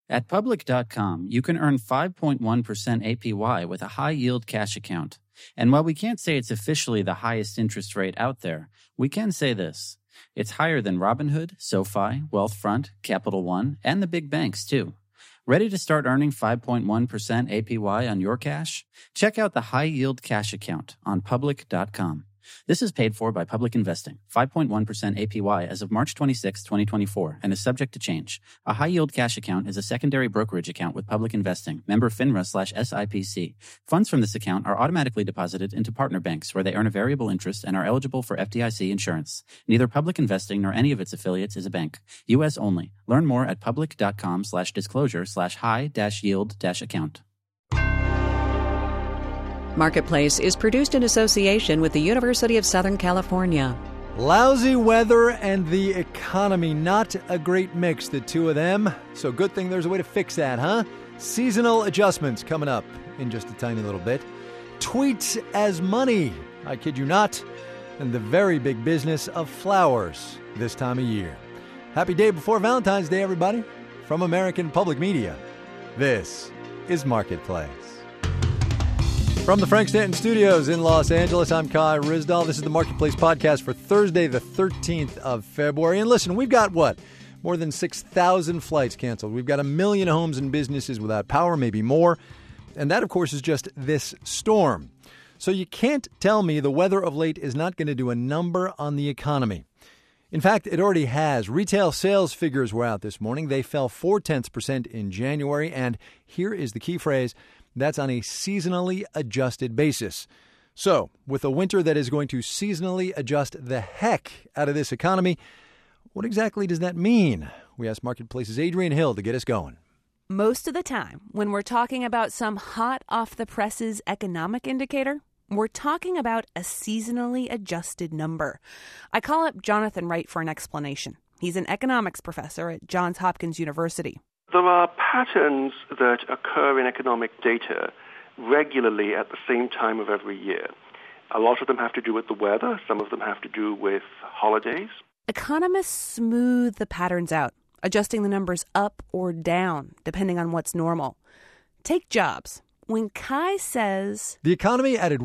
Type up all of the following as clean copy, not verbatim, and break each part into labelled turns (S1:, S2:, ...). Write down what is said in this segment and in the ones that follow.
S1: At Public.com, you can earn 5.1% APY with a high-yield cash account. And while we can't say it's officially the highest interest rate out there, we can say this. It's higher than Robinhood, SoFi, Wealthfront, Capital One, and the big banks, too. Ready to start earning 5.1% APY on your cash? Check out the high-yield cash account on Public.com. This is paid for by Public Investing, 5.1% APY as of March 26, 2024, and is subject to change. A high-yield cash account is a secondary brokerage account with Public Investing, member FINRA/SIPC. Funds from this account are automatically deposited into partner banks where they earn a variable interest and are eligible for FDIC insurance. Neither Public Investing nor any of its affiliates is a bank. U.S. only. Learn more at public.com/disclosure/high-yield-account.
S2: Marketplace is produced in association with the University of Southern California.
S3: Lousy weather and the economy, not a great mix, the two of them. So good thing there's a way to fix that, huh? Seasonal adjustments coming up in just a tiny little bit. Tweets as money, I kid you not. And the very big business of flowers this time of year. Happy day before Valentine's Day, everybody. From American Public Media, this is Marketplace. From the Frank Stanton Studios in Los Angeles, I'm Kai Ryssdal. This is the Marketplace podcast for Thursday, the 13th of February. And listen, we've got what? More than 6,000 flights canceled. We've got 1 million homes and businesses without power, maybe more. And that, of course, is just this storm. So you can't tell me the weather of late is not going to do a number on the economy. In fact, it already has. Retail sales figures were out this morning. They fell 0.4% in January. And here is the key phrase. That's on a seasonally adjusted basis. So, with a winter that is going to seasonally adjust the heck out of this economy, what exactly does that mean? We asked Marketplace's Adrienne Hill to get us going.
S4: Most of the time, when we're talking about some hot off-the-presses economic indicator, we're talking about a seasonally adjusted number. I call up Jonathan Wright for an explanation. He's an economics professor at Johns Hopkins University.
S5: There are patterns that occur in economic data regularly at the same time of every year. A lot of them have to do with the weather. Some of them have to do with holidays.
S4: Economists smooth the patterns out, adjusting the numbers up or down, depending on what's normal. Take jobs. When Kai says
S3: the economy added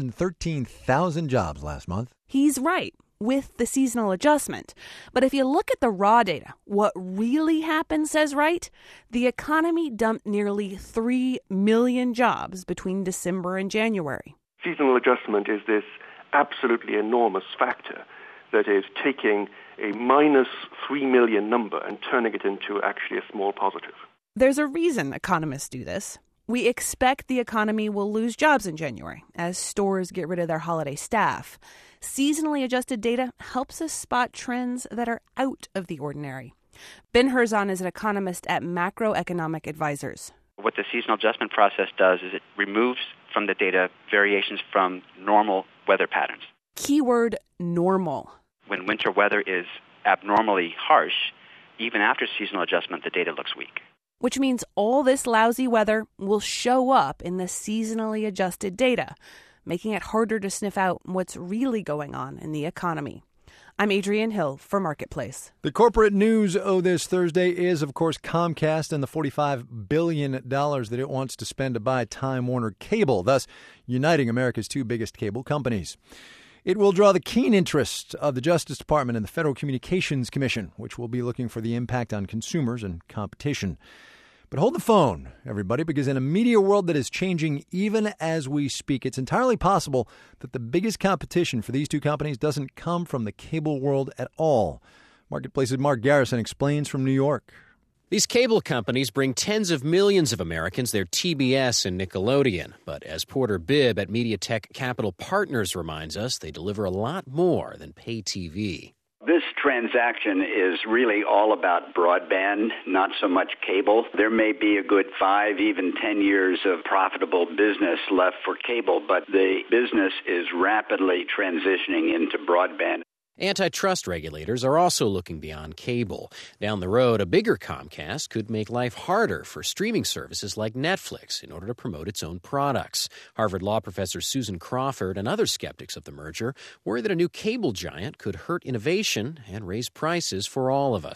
S3: 113,000 jobs last month,
S4: he's right with the seasonal adjustment. But if you look at the raw data, what really happened, says Wright, the economy dumped nearly 3 million jobs between December and January.
S5: Seasonal adjustment is this absolutely enormous factor that is taking a minus 3 million number and turning it into actually a small positive.
S4: There's a reason economists do this. We expect the economy will lose jobs in January as stores get rid of their holiday staff. Seasonally adjusted data helps us spot trends that are out of the ordinary. Ben Herzon is an economist at Macroeconomic Advisors.
S6: What the seasonal adjustment process does is it removes from the data variations from normal weather patterns.
S4: Keyword normal.
S6: When winter weather is abnormally harsh, even after seasonal adjustment, the data looks weak.
S4: Which means all this lousy weather will show up in the seasonally adjusted data, making it harder to sniff out what's really going on in the economy. I'm Adrienne Hill for Marketplace.
S3: The corporate news this Thursday is, of course, Comcast and the $45 billion that it wants to spend to buy Time Warner Cable, thus uniting America's two biggest cable companies. It will draw the keen interest of the Justice Department and the Federal Communications Commission, which will be looking for the impact on consumers and competition. But hold the phone, everybody, because in a media world that is changing even as we speak, it's entirely possible that the biggest competition for these two companies doesn't come from the cable world at all. Marketplace's Mark Garrison explains from New York.
S7: These cable companies bring tens of millions of Americans their TBS and Nickelodeon. But as Porter Bibb at MediaTek Capital Partners reminds us, they deliver a lot more than pay TV.
S8: This transaction is really all about broadband, not so much cable. There may be a good 5, even 10 years of profitable business left for cable, but the business is rapidly transitioning into broadband.
S7: Antitrust regulators are also looking beyond cable. Down the road, a bigger Comcast could make life harder for streaming services like Netflix in order to promote its own products. Harvard Law professor Susan Crawford and other skeptics of the merger worry that a new cable giant could hurt innovation and raise prices for all of us.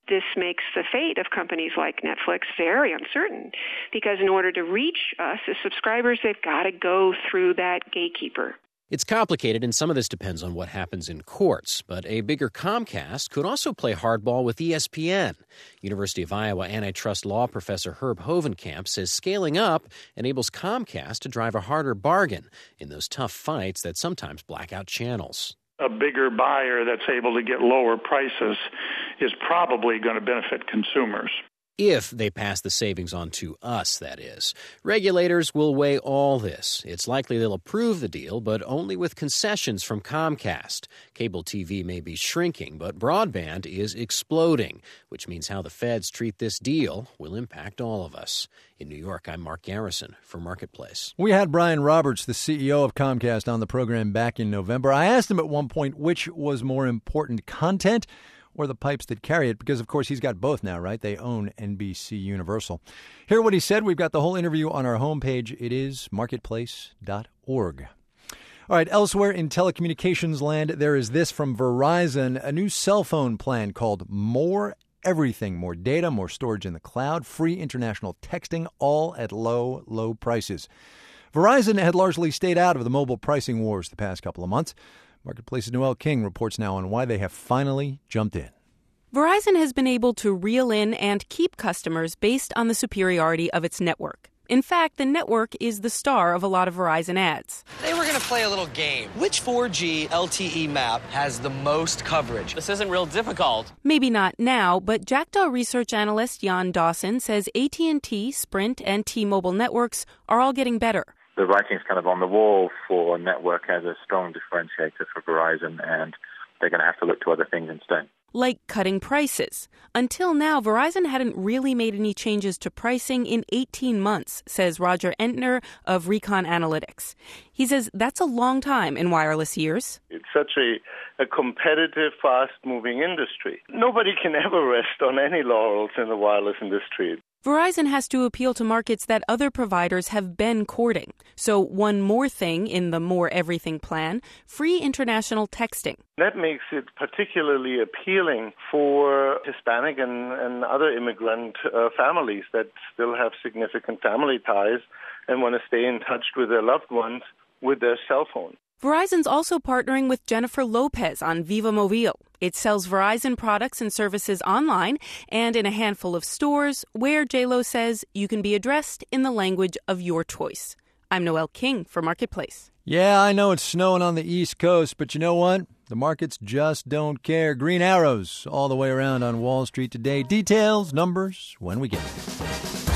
S9: This makes the fate of companies like Netflix very uncertain because in order to reach us as subscribers, they've got to go through that gatekeeper.
S7: It's complicated, and some of this depends on what happens in courts. But a bigger Comcast could also play hardball with ESPN. University of Iowa antitrust law professor Herb Hovenkamp says scaling up enables Comcast to drive a harder bargain in those tough fights that sometimes black out channels.
S10: A bigger buyer that's able to get lower prices is probably going to benefit consumers.
S7: If they pass the savings on to us, that is. Regulators will weigh all this. It's likely they'll approve the deal, but only with concessions from Comcast. Cable TV may be shrinking, but broadband is exploding, which means how the feds treat this deal will impact all of us. In New York, I'm Mark Garrison for Marketplace.
S3: We had Brian Roberts, the CEO of Comcast, on the program back in November. I asked him at one point which was more important, content or the pipes that carry it, because, of course, he's got both now, right? They own NBC Universal. Hear what he said. We've got the whole interview on our homepage. It is marketplace.org. All right, elsewhere in telecommunications land, there is this from Verizon, a new cell phone plan called More Everything. More data, more storage in the cloud, free international texting, all at low, low prices. Verizon had largely stayed out of the mobile pricing wars the past couple of months. Marketplace's Noel King reports now on why they have finally jumped in.
S4: Verizon has been able to reel in and keep customers based on the superiority of its network. In fact, the network is the star of a lot of Verizon ads.
S11: Today we're going to play a little game. Which 4G LTE map has the most coverage? This isn't real difficult.
S4: Maybe not now, but Jackdaw research analyst Jan Dawson says AT&T, Sprint, and T-Mobile networks are all getting better.
S12: The writing's kind of on the wall for network as a strong differentiator for Verizon, and they're going to have to look to other things instead.
S4: Like cutting prices. Until now, Verizon hadn't really made any changes to pricing in 18 months, says Roger Entner of Recon Analytics. He says that's a long time in wireless years.
S13: It's such a competitive, fast-moving industry. Nobody can ever rest on any laurels in the wireless industry.
S4: Verizon has to appeal to markets that other providers have been courting. So one more thing in the More Everything plan, free international texting.
S13: That makes it particularly appealing for Hispanic and other immigrant families that still have significant family ties and want to stay in touch with their loved ones with their cell phone.
S4: Verizon's also partnering with Jennifer Lopez on Viva Mobile. It sells Verizon products and services online and in a handful of stores where J-Lo says you can be addressed in the language of your choice. I'm Noel King for Marketplace.
S3: Yeah, I know it's snowing on the East Coast, but you know what? The markets just don't care. Green arrows all the way around on Wall Street today. Details, numbers, when we get them.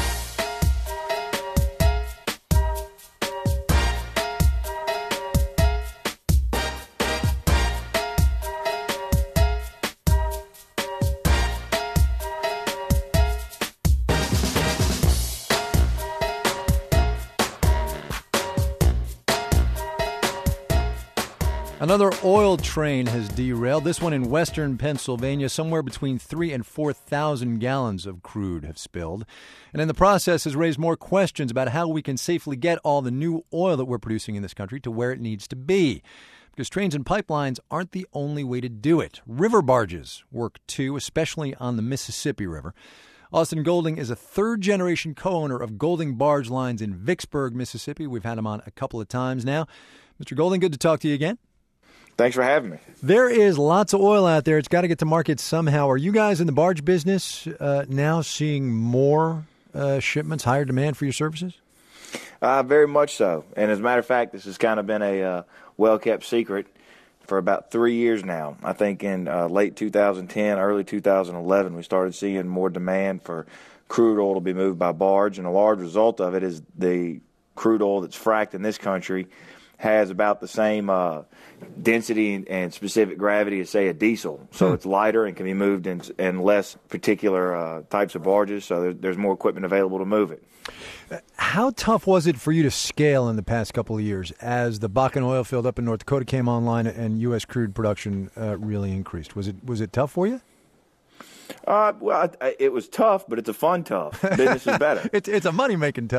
S3: Another oil train has derailed, this one in western Pennsylvania. Somewhere between 3,000 and 4,000 gallons of crude have spilled. And in the process has raised more questions about how we can safely get all the new oil that we're producing in this country to where it needs to be. Because trains and pipelines aren't the only way to do it. River barges work too, especially on the Mississippi River. Austin Golding is a third-generation co-owner of Golding Barge Lines in Vicksburg, Mississippi. We've had him on a couple of times now. Mr. Golding, good to talk to you again.
S14: Thanks for having me.
S3: There is lots of oil out there. It's got to get to market somehow. Are you guys in the barge business now seeing more shipments, higher demand for your services?
S14: Very much so. And as a matter of fact, this has kind of been a well-kept secret for about 3 years now. I think in late 2010, early 2011, we started seeing more demand for crude oil to be moved by barge. And a large result of it is the crude oil that's fracked in this country has about the same density and specific gravity as, say, a diesel. So it's lighter and can be moved in less particular types of barges, so there's more equipment available to move it.
S3: How tough was it for you to scale in the past couple of years as the Bakken oil field up in North Dakota came online and U.S. crude production really increased? Was it tough for you?
S14: Well, it was tough, but it's a fun tough. Business is better.
S3: It's a money-making tough.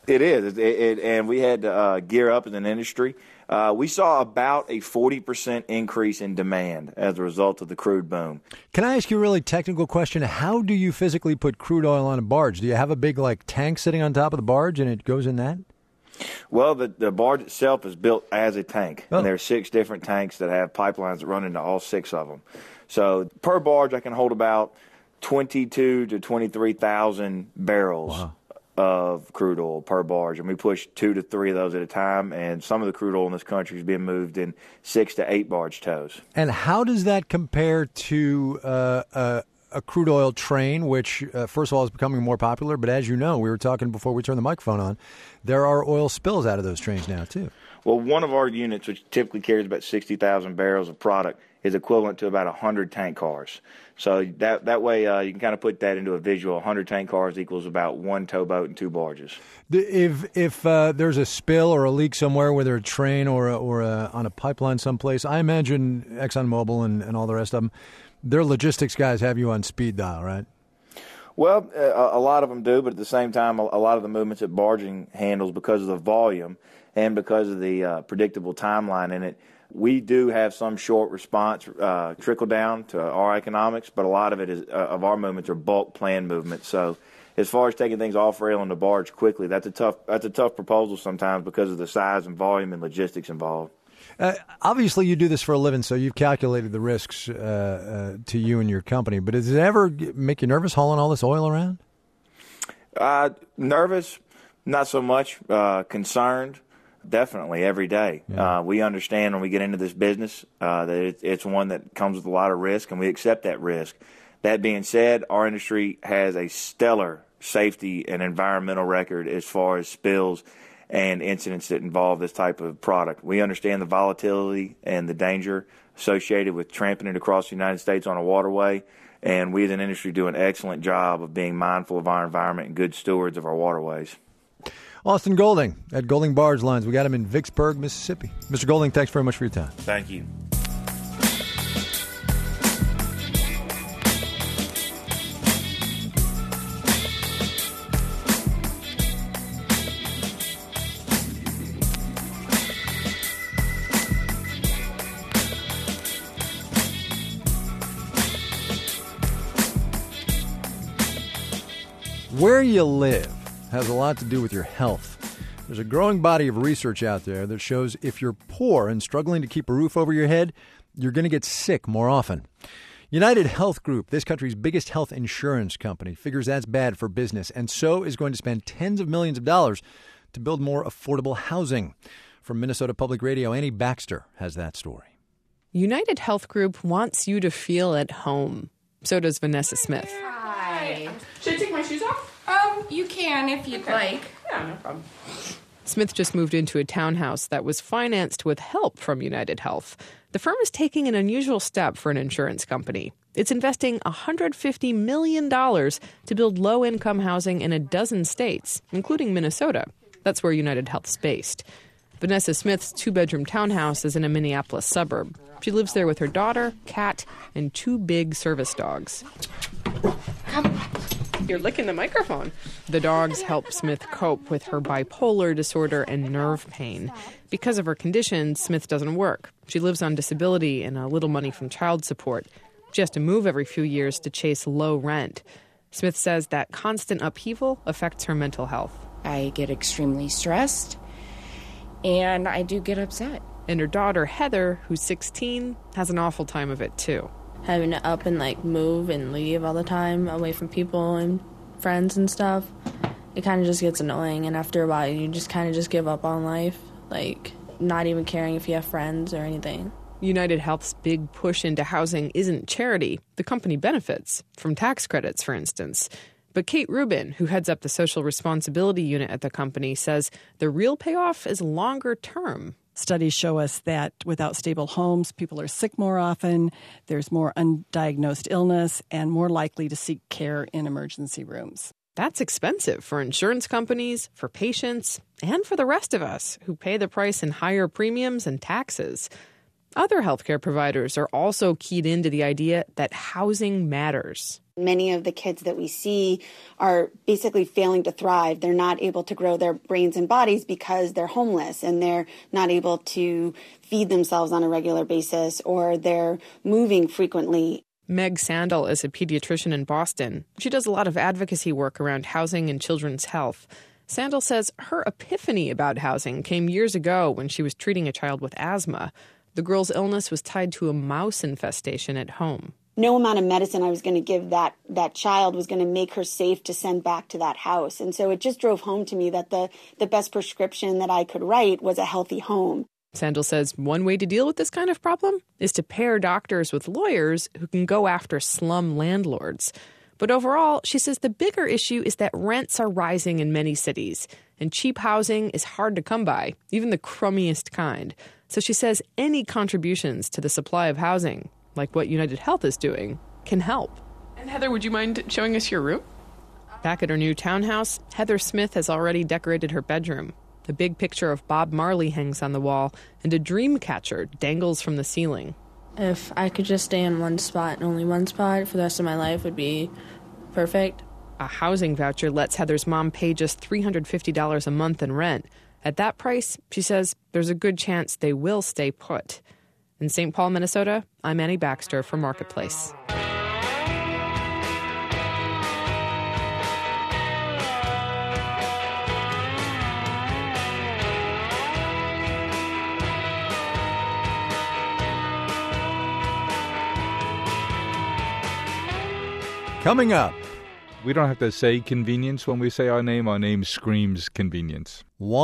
S14: It is, and we had to gear up as an industry. We saw about a 40% increase in demand as a result of the crude boom.
S3: Can I ask you a really technical question? How do you physically put crude oil on a barge? Do you have a big tank sitting on top of the barge and it goes in that?
S14: Well, the barge itself is built as a tank, and there are 6 different tanks that have pipelines that run into all 6 of them. So per barge, I can hold about 22 to 23,000 barrels of crude oil per barge, and we push 2 to 3 of those at a time, and some of the crude oil in this country is being moved in 6 to 8 barge tows.
S3: And how does that compare to a crude oil train, which, first of all, is becoming more popular, but as you know, we were talking before we turned the microphone on, there are oil spills out of those trains now, too.
S14: Well, one of our units, which typically carries about 60,000 barrels of product, is equivalent to about 100 tank cars. So that way you can kind of put that into a visual. 100 tank cars equals about 1 towboat and 2 barges.
S3: If there's a spill or a leak somewhere, whether a train or on a pipeline someplace, I imagine ExxonMobil and all the rest of them, their logistics guys have you on speed dial, right?
S14: Well, a lot of them do, but at the same time, a lot of the movements that barging handles, because of the volume and because of the predictable timeline in it, we do have some short response trickle down to our economics, but a lot of it is of our movements are bulk plan movements. So as far as taking things off rail on the barge quickly, that's a tough proposal sometimes because of the size and volume and logistics involved.
S3: Obviously, you do this for a living, so you've calculated the risks to you and your company. But does it ever make you nervous hauling all this oil around?
S14: Nervous, not so much. Concerned, definitely, every day. Yeah. We understand when we get into this business that it's one that comes with a lot of risk, and we accept that risk. That being said, our industry has a stellar safety and environmental record as far as spills and incidents that involve this type of product. We understand the volatility and the danger associated with tramping it across the United States on a waterway, and we as an industry do an excellent job of being mindful of our environment and good stewards of our waterways.
S3: Austin Golding at Golding Barge Lines. We got him in Vicksburg, Mississippi. Mr. Golding, thanks very much for your time.
S14: Thank you.
S3: Where you live has a lot to do with your health. There's a growing body of research out there that shows if you're poor and struggling to keep a roof over your head, you're going to get sick more often. United Health Group, this country's biggest health insurance company, figures that's bad for business, and so is going to spend tens of millions of dollars to build more affordable housing. From Minnesota Public Radio, Annie Baxter has that story.
S15: United Health Group wants you to feel at home. So does Vanessa Smith.
S16: Hi. Should I take my shoes off? You can if you'd like. Yeah, no problem.
S15: Smith just moved into a townhouse that was financed with help from United Health. The firm is taking an unusual step for an insurance company. It's investing $150 million to build low-income housing in a dozen states, including Minnesota. That's where United Health's based. Vanessa Smith's 2-bedroom townhouse is in a Minneapolis suburb. She lives there with her daughter, cat, and 2 big service dogs.
S16: Come.
S15: You're licking the microphone. The dogs help Smith cope with her bipolar disorder and nerve pain. Because of her condition, Smith doesn't work. She lives on disability and a little money from child support. She has to move every few years to chase low rent. Smith says that constant upheaval affects her mental health.
S16: I get extremely stressed, and I do get upset.
S15: And her daughter, Heather, who's 16, has an awful time of it, too.
S17: Having to up and move and leave all the time away from people and friends and stuff, it kind of just gets annoying. And after a while, you just kind of just give up on life, not even caring if you have friends or anything.
S15: United Health's big push into housing isn't charity. The company benefits from tax credits, for instance. But Kate Rubin, who heads up the social responsibility unit at the company, says the real payoff is longer term.
S18: Studies show us that without stable homes, people are sick more often, there's more undiagnosed illness, and more likely to seek care in emergency rooms.
S15: That's expensive for insurance companies, for patients, and for the rest of us who pay the price in higher premiums and taxes. Other healthcare providers are also keyed into the idea that housing matters.
S19: Many of the kids that we see are basically failing to thrive. They're not able to grow their brains and bodies because they're homeless and they're not able to feed themselves on a regular basis, or they're moving frequently.
S15: Meg Sandel is a pediatrician in Boston. She does a lot of advocacy work around housing and children's health. Sandel says her epiphany about housing came years ago when she was treating a child with asthma. The girl's illness was tied to a mouse infestation at home.
S19: No amount of medicine I was going to give that child was going to make her safe to send back to that house. And so it just drove home to me that the best prescription that I could write was a healthy home.
S15: Sandel says one way to deal with this kind of problem is to pair doctors with lawyers who can go after slum landlords. But overall, she says the bigger issue is that rents are rising in many cities, and cheap housing is hard to come by, even the crummiest kind. So she says any contributions to the supply of housing, like what United Health is doing, can help.
S20: And Heather, would you mind showing us your room?
S15: Back at her new townhouse, Heather Smith has already decorated her bedroom. The big picture of Bob Marley hangs on the wall, and a dream catcher dangles from the ceiling.
S17: If I could just stay in one spot and only one spot for the rest of my life would be perfect.
S15: A housing voucher lets Heather's mom pay just $350 a month in rent. At that price, she says, there's a good chance they will stay put. In St. Paul, Minnesota, I'm Annie Baxter for Marketplace.
S3: Coming up.
S21: We don't have to say convenience when we say our name. Our name screams convenience.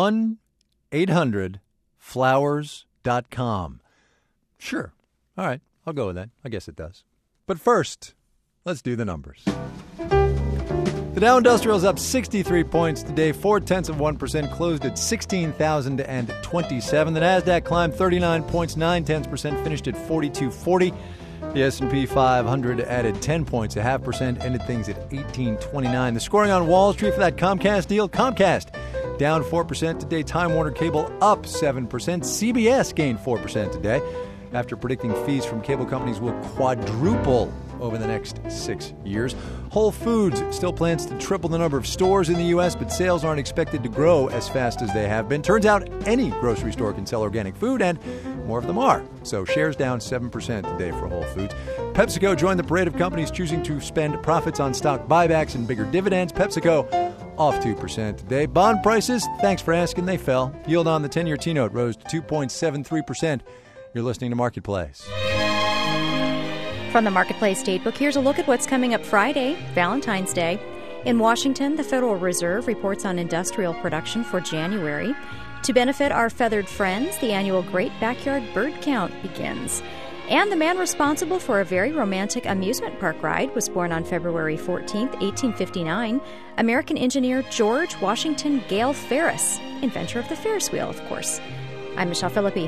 S3: 1-800-Flowers.com. Sure. All right. I'll go with that. I guess it does. But first, let's do the numbers. The Dow Industrial is up 63 points today, 0.4%, closed at 16,027. The Nasdaq climbed 39 points, 0.9%, finished at 4240. The S&P 500 added 10 points, 0.5%, ended things at 1829. The scoring on Wall Street for that Comcast deal, Comcast down 4% today. Time Warner Cable up 7%. CBS gained 4% today after predicting fees from cable companies will quadruple over the next 6 years. Whole Foods still plans to triple the number of stores in the U.S., but sales aren't expected to grow as fast as they have been. Turns out any grocery store can sell organic food, and more of them are. So shares down 7% today for Whole Foods. PepsiCo joined the parade of companies choosing to spend profits on stock buybacks and bigger dividends. PepsiCo off 2% today. Bond prices, thanks for asking, they fell. Yield on the 10-year T-note rose to 2.73%. You're listening to Marketplace.
S22: From the Marketplace Datebook, here's a look at what's coming up Friday, Valentine's Day. In Washington, the Federal Reserve reports on industrial production for January. To benefit our feathered friends, the annual Great Backyard Bird Count begins. And the man responsible for a very romantic amusement park ride was born on February 14th, 1859. American engineer George Washington Gale Ferris, inventor of the Ferris wheel, of course. I'm Michelle Philippi.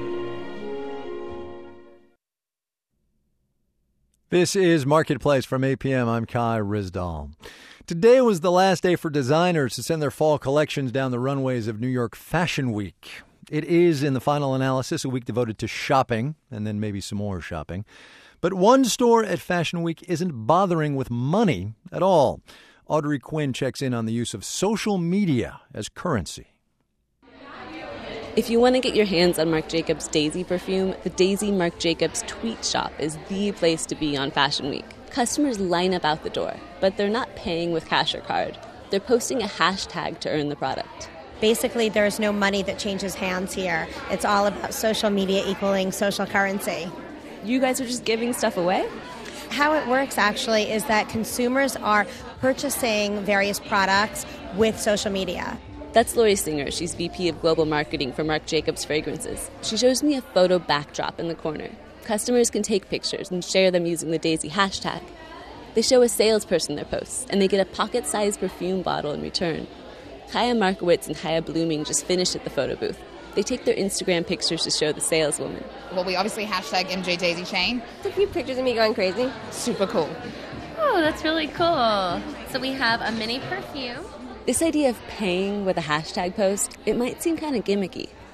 S3: This is Marketplace from 8 p.m. I'm Kai Rizdal. Today was the last day for designers to send their fall collections down the runways of New York Fashion Week. It is, in the final analysis, a week devoted to shopping, and then maybe some more shopping. But one store at Fashion Week isn't bothering with money at all. Audrey Quinn checks in on the use of social media as currency.
S23: If you want to get your hands on Marc Jacobs Daisy perfume, the Daisy Marc Jacobs Tweet Shop is the place to be on Fashion Week. Customers line up out the door, but they're not paying with cash or card. They're posting a hashtag to earn the product.
S24: Basically, there's no money that changes hands here. It's all about social media equaling social currency.
S23: You guys are just giving stuff away?
S24: How it works, actually, is that consumers are purchasing various products with social media.
S23: That's Lori Singer. She's VP of Global Marketing for Marc Jacobs Fragrances. She shows me a photo backdrop in the corner. Customers can take pictures and share them using the Daisy hashtag. They show a salesperson their posts, and they get a pocket-sized perfume bottle in return. Kaya Markowitz and Haya Blooming just finished at the photo booth. They take their Instagram pictures to show the saleswoman.
S25: Well, we obviously hashtag MJ Daisy Chain.
S26: A few pictures of me going crazy.
S25: Super cool.
S27: Oh, that's really cool. So we have a mini perfume.
S23: This idea of paying with a hashtag post, it might seem kind of gimmicky.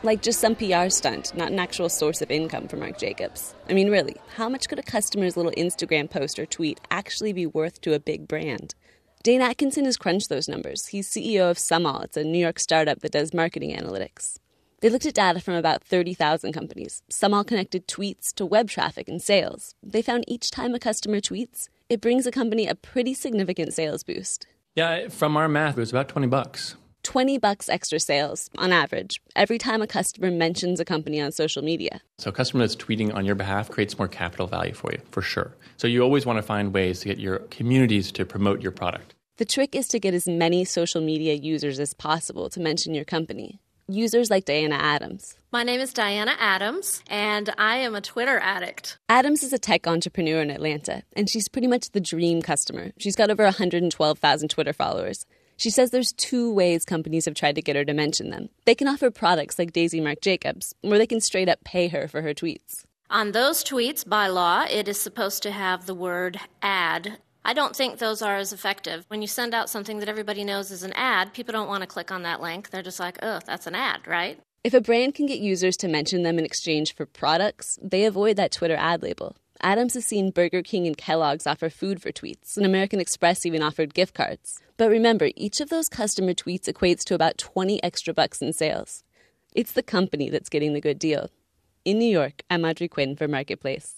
S23: Like just some PR stunt, not an actual source of income for Marc Jacobs. I mean, really, how much could a customer's little Instagram post or tweet actually be worth to a big brand? Dane Atkinson has crunched those numbers. He's CEO of Sumall. It's a New York startup that does marketing analytics. They looked at data from about 30,000 companies. Sumall connected tweets to web traffic and sales. They found each time a customer tweets, it brings a company a pretty significant sales boost.
S1: Yeah, from our math, it was about $20.
S23: $20 extra sales, on average, every time a customer mentions a company on social media.
S1: So a customer that's tweeting on your behalf creates more capital value for you, for sure. So you always want to find ways to get your communities to promote your product.
S23: The trick is to get as many social media users as possible to mention your company. Users like Diana Adams.
S2: My name is Diana Adams, and I am a Twitter addict.
S23: Adams is a tech entrepreneur in Atlanta, and she's pretty much the dream customer. She's got over 112,000 Twitter followers. She says there's two ways companies have tried to get her to mention them. They can offer products like Daisy Marc Jacobs, or they can straight up pay her for her tweets.
S2: On those tweets, by law, it is supposed to have the word ad. I don't think those are as effective. When you send out something that everybody knows is an ad, people don't want to click on that link. They're just like, oh, that's an ad, right?
S23: If a brand can get users to mention them in exchange for products, they avoid that Twitter ad label. Adams has seen Burger King and Kellogg's offer food for tweets, and American Express even offered gift cards. But remember, each of those customer tweets equates to about $20 extra in sales. It's the company that's getting the good deal. In New York, I'm Audrey Quinn for Marketplace.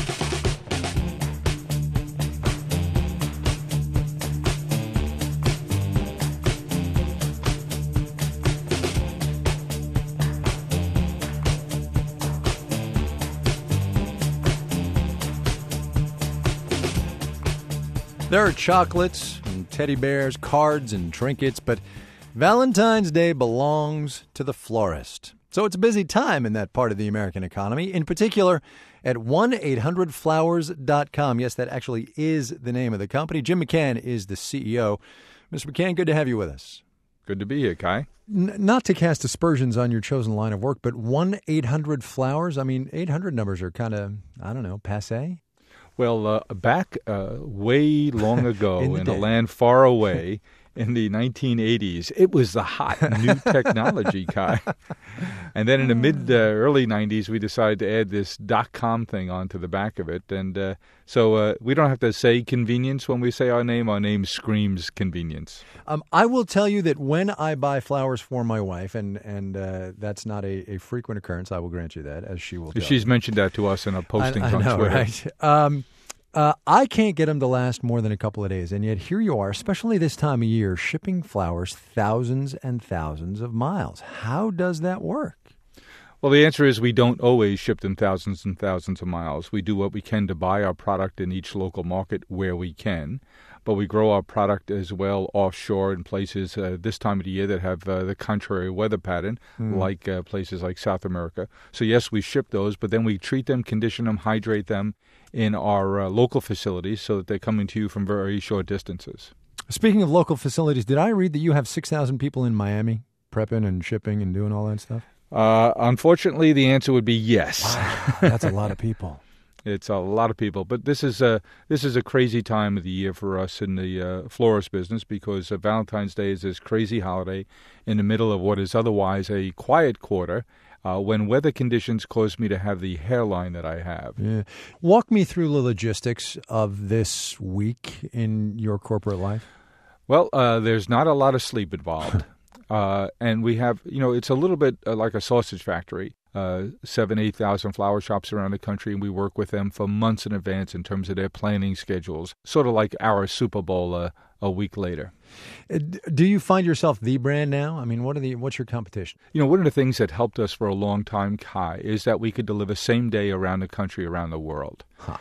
S3: There are chocolates and teddy bears, cards and trinkets, but Valentine's Day belongs to the florist. So it's a busy time in that part of the American economy, in particular at 1-800-Flowers.com. Yes, that actually is the name of the company. Jim McCann is the CEO. Mr. McCann, good to have you with us.
S21: Good to be here, Kai.
S3: Not to cast aspersions on your chosen line of work, but 1-800-Flowers? I mean, 800 numbers are kind of, I don't know, passé?
S21: Well, back way long ago in a land far away in the 1980s, it was the hot new technology, Kai. And then in the early 90s, we decided to add this .com thing onto the back of it. And so we don't have to say convenience when we say our name screams convenience.
S3: I will tell you that when I buy flowers for my wife, and that's not a frequent occurrence, I will grant you that, as she will tell
S21: She's
S3: you.
S21: mentioned that to us in our postings
S3: I know,
S21: on Twitter.
S3: Right? I can't get them to last more than a couple of days, and yet here you are, especially this time of year, shipping flowers thousands and thousands of miles. How does that work?
S21: Well, the answer is we don't always ship them thousands and thousands of miles. We do what we can to buy our product in each local market where we can, but we grow our product as well offshore in places this time of the year that have the contrary weather pattern, like places like South America. So yes, we ship those, but then we treat them, condition them, hydrate them in our local facilities so that they're coming to you from very short distances.
S3: Speaking of local facilities, did I read that you have 6,000 people in Miami prepping and shipping and doing all that stuff?
S21: Unfortunately, the answer would be yes.
S3: Wow, that's a lot of people.
S21: It's a lot of people, but this is a crazy time of the year for us in the florist business because Valentine's Day is this crazy holiday in the middle of what is otherwise a quiet quarter when weather conditions cause me to have the hairline that I have.
S3: Yeah. Walk me through the logistics of this week in your corporate life.
S21: Well, there's not a lot of sleep involved. And we have, it's a little bit like a sausage factory. 8,000 flower shops around the country, and we work with them for months in advance in terms of their planning schedules, sort of like our Super Bowl a week later.
S3: Do you find yourself the brand now? I mean, what's your competition?
S21: One of the things that helped us for a long time, Kai, is that we could deliver same day around the country, around the world,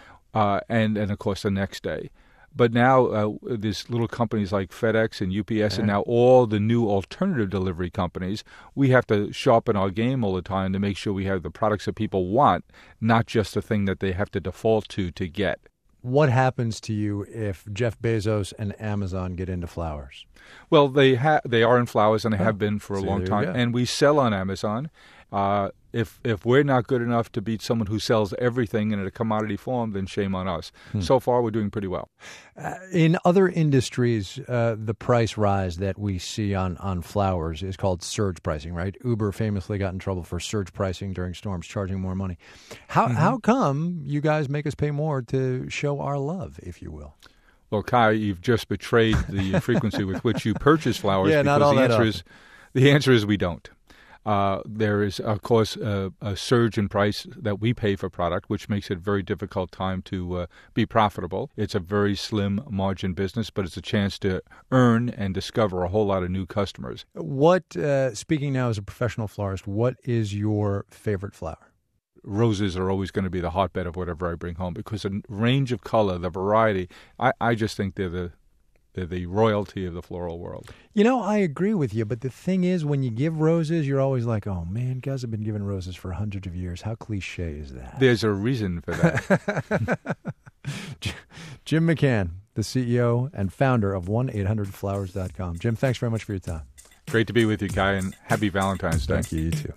S21: and of course the next day. But now there's little companies like FedEx and UPS and now all the new alternative delivery companies, we have to sharpen our game all the time to make sure we have the products that people want, not just the thing that they have to default to get.
S3: What happens to you if Jeff Bezos and Amazon get into flowers?
S21: Well, they are in flowers, and they have been for a long time. And we sell on Amazon. If we're not good enough to beat someone who sells everything in a commodity form, then shame on us. So far, we're doing pretty well.
S3: In other industries, the price rise that we see on flowers is called surge pricing, right? Uber famously got in trouble for surge pricing during storms, charging more money. How come you guys make us pay more to show our love, if you will?
S21: Well, Kai, you've just betrayed the frequency with which you purchase flowers.
S3: Yeah, not all that often.
S21: The answer is we don't. There is, of course, a surge in price that we pay for product, which makes it a very difficult time to be profitable. It's a very slim margin business, but it's a chance to earn and discover a whole lot of new customers.
S3: Speaking now as a professional florist, what is your favorite flower?
S21: Roses are always going to be the hotbed of whatever I bring home because the range of color, the variety, I just think they're the royalty of the floral world.
S3: You know, I agree with you, but the thing is, when you give roses, you're always like, oh, man, guys have been giving roses for hundreds of years. How cliche is that?
S21: There's a reason for that.
S3: Jim McCann, the CEO and founder of 1-800-Flowers.com. Jim, thanks very much for your time.
S21: Great to be with you, Kai, and happy Valentine's Day.
S3: Thank you, you too.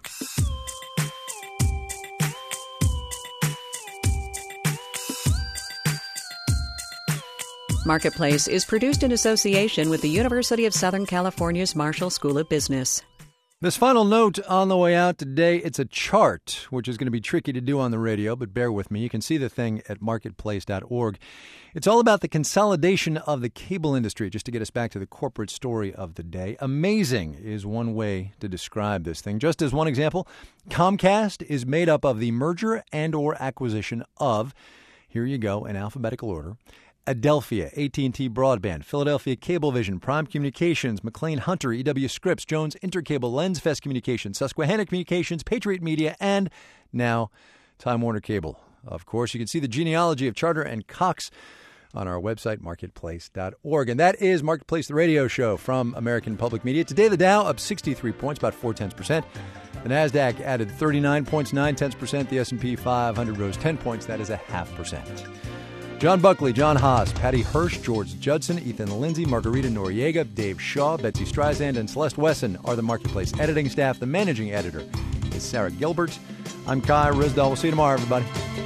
S5: Marketplace is produced in association with the University of Southern California's Marshall School of Business.
S3: This final note on the way out today, it's a chart, which is going to be tricky to do on the radio, but bear with me. You can see the thing at marketplace.org. It's all about the consolidation of the cable industry, just to get us back to the corporate story of the day. Amazing is one way to describe this thing. Just as one example, Comcast is made up of the merger and or acquisition of, here you go, in alphabetical order, Adelphia, AT&T Broadband, Philadelphia Cablevision, Prime Communications, McLean Hunter, EW Scripps, Jones Intercable, LensFest Communications, Susquehanna Communications, Patriot Media, and now Time Warner Cable. Of course, you can see the genealogy of Charter and Cox on our website, marketplace.org. And that is Marketplace, the radio show from American Public Media. Today, the Dow up 63 points, about 0.4%. The NASDAQ added 39 points, 0.9%. The S&P 500 rose 10 points. That is 0.5%. John Buckley, John Haas, Patty Hirsch, George Judson, Ethan Lindsay, Margarita Noriega, Dave Shaw, Betsy Streisand, and Celeste Wesson are the Marketplace editing staff. The managing editor is Sarah Gilbert. I'm Kai Risdall. We'll see you tomorrow, everybody.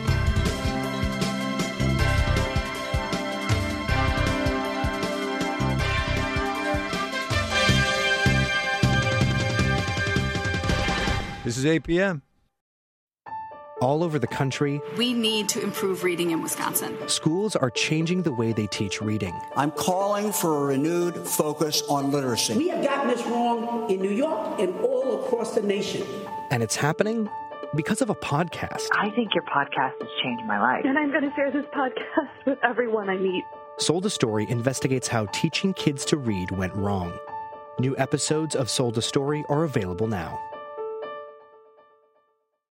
S3: This is 8 p.m.
S6: All over the country,
S7: we need to improve reading in Wisconsin.
S6: Schools are changing the way they teach reading.
S8: I'm calling for a renewed focus on literacy.
S9: We have gotten this wrong in New York and all across the nation.
S6: And it's happening because of a podcast.
S10: I think your podcast has changed my life.
S11: And I'm going to share this podcast with everyone I meet.
S6: Sold a Story investigates how teaching kids to read went wrong. New episodes of Sold a Story are available now.